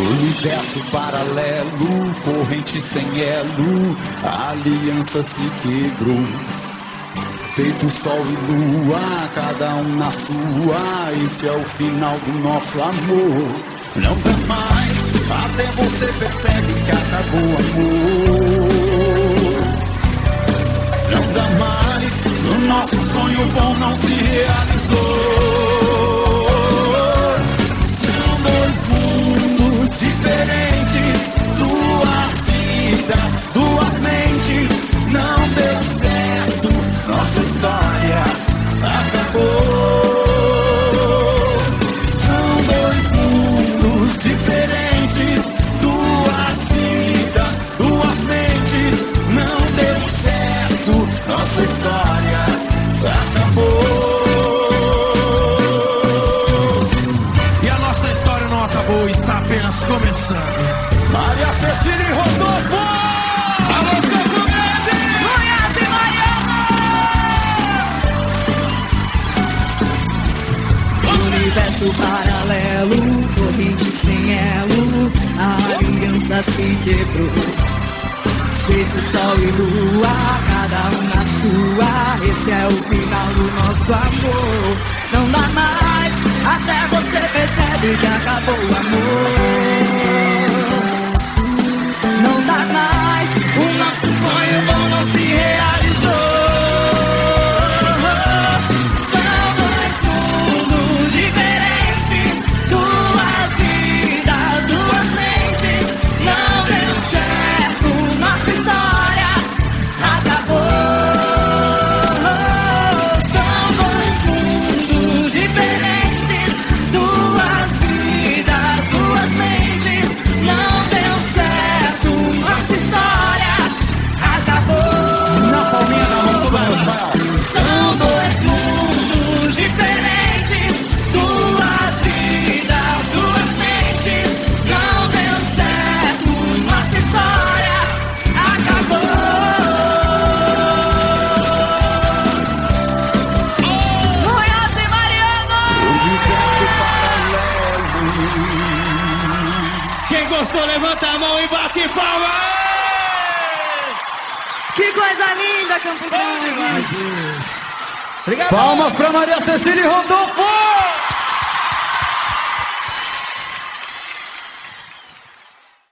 Universo paralelo, corrente sem elo, a aliança se quebrou. Feito sol e lua, cada um na sua, esse é o final do nosso amor. Não dá mais, até você percebe que acabou o amor. Não dá mais, o nosso sonho bom não se realizou. São dois mundos diferentes, duas vidas, duas mentes. Não deu certo, nossa história acabou. São dois mundos diferentes, duas vidas, duas mentes. Não deu certo, nossa história acabou. E a nossa história não acabou, está apenas começando. Maria Cecília e Rodolfo! Alô, Campo Grande! Goiás e Mariana! Universo paralelo, corrente sem elo, a aliança se quebrou. Feito sol e lua, cada um na sua, esse é o final do nosso amor. Não dá mais, até você percebe que acabou o amor. Não dá mais, o nosso sonho bom não se realizou. São dois mundos diferentes, duas vidas, duas mentes. Não deu certo, nossa história acabou. São dois mundos diferentes, duas vidas, duas mentes. Não deu certo, nossa história acabou. Na palminha da mão, todo mundo vai, ó. São dois mundos diferentes, duas vidas, duas mentes. Não deu certo, nossa história acabou. Goiás e Mariana! Universo paralelo. Quem gostou, levanta a mão e bate palma! Que coisa linda, Campo Grande! Obrigado! Palmas pra Maria Cecília e Rodolfo!